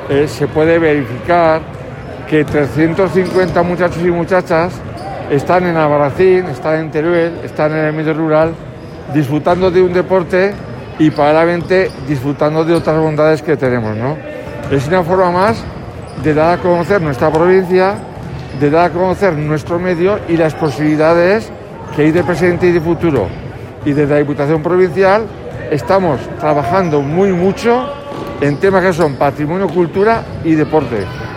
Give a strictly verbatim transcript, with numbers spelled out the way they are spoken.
eh, se puede verificar que trescientos cincuenta muchachos y muchachas están en Albarracín, están en Teruel, están en el medio rural, disfrutando de un deporte y paralelamente disfrutando de otras bondades que tenemos, ¿no? Es una forma más de dar a conocer nuestra provincia, de dar a conocer nuestro medio y las posibilidades que hay de presente y de futuro. Y desde la Diputación Provincial estamos trabajando muy mucho en temas que son patrimonio, cultura y deporte.